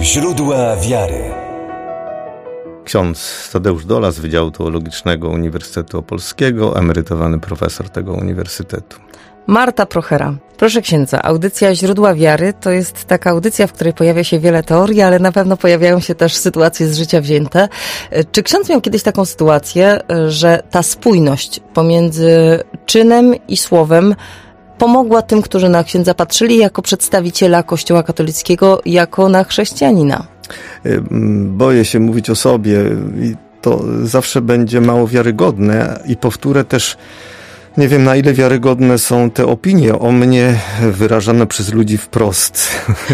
Źródła wiary. Ksiądz Tadeusz Dola z Wydziału Teologicznego Uniwersytetu Opolskiego, emerytowany profesor tego uniwersytetu. Marta Prochera. Proszę księdza, audycja Źródła Wiary to jest taka audycja, w której pojawia się wiele teorii, ale na pewno pojawiają się też sytuacje z życia wzięte. Czy ksiądz miał kiedyś taką sytuację, że ta spójność pomiędzy czynem i słowem pomogła tym, którzy na księdza patrzyli jako przedstawiciela Kościoła katolickiego, jako na chrześcijanina? Boję się mówić o sobie i to zawsze będzie mało wiarygodne i powtórzę też, nie wiem, na ile wiarygodne są te opinie o mnie wyrażane przez ludzi wprost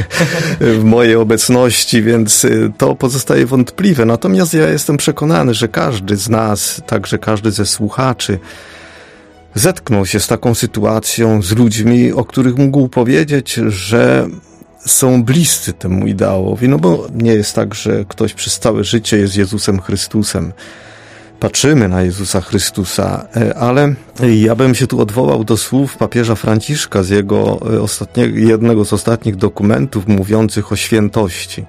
w mojej obecności, więc to pozostaje wątpliwe. Natomiast ja jestem przekonany, że każdy z nas, także każdy ze słuchaczy, zetknął się z taką sytuacją, z ludźmi, o których mógł powiedzieć, że są bliscy temu ideałowi. No bo nie jest tak, że ktoś przez całe życie jest Jezusem Chrystusem. Patrzymy na Jezusa Chrystusa, ale ja bym się tu odwołał do słów papieża Franciszka z jego jednego z ostatnich dokumentów mówiących o świętości.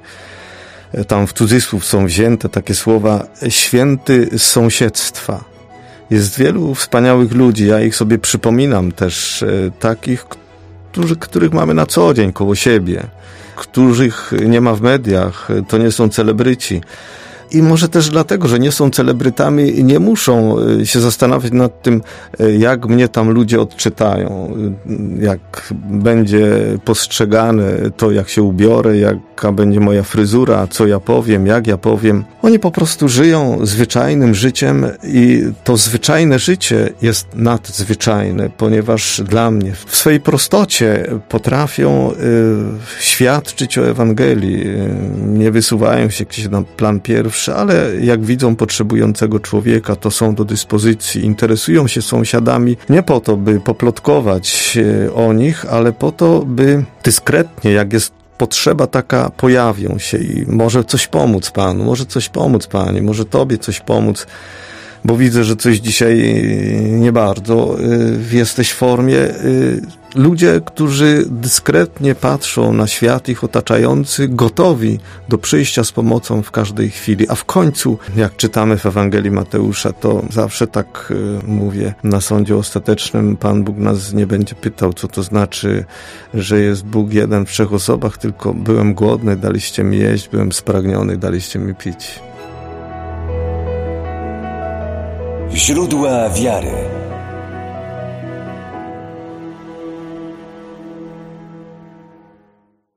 Tam w cudzysłów są wzięte takie słowa: święty z sąsiedztwa. Jest wielu wspaniałych ludzi, ja ich sobie przypominam też, takich, których mamy na co dzień koło siebie, których nie ma w mediach, to nie są celebryci. I może też dlatego, że nie są celebrytami, nie muszą się zastanawiać nad tym, jak mnie tam ludzie odczytają, jak będzie postrzegane to, jak się ubiorę, jaka będzie moja fryzura, co ja powiem, jak ja powiem. Oni po prostu żyją zwyczajnym życiem i to zwyczajne życie jest nadzwyczajne, ponieważ dla mnie w swej prostocie potrafią świadczyć o Ewangelii. Nie wysuwają się gdzieś na plan pierwszy, ale jak widzą potrzebującego człowieka, to są do dyspozycji. Interesują się sąsiadami nie po to, by poplotkować o nich, ale po to, by dyskretnie, jak jest potrzeba taka, pojawią się i może coś pomóc Panu, może coś pomóc Pani, może Tobie coś pomóc, bo widzę, że coś dzisiaj nie bardzo jesteś w formie. Ludzie, którzy dyskretnie patrzą na świat ich otaczający, gotowi do przyjścia z pomocą w każdej chwili. A w końcu, jak czytamy w Ewangelii Mateusza, to zawsze tak mówię, na sądzie ostatecznym Pan Bóg nas nie będzie pytał, co to znaczy, że jest Bóg jeden w trzech osobach, tylko byłem głodny, daliście mi jeść, byłem spragniony, daliście mi pić. Źródła wiary.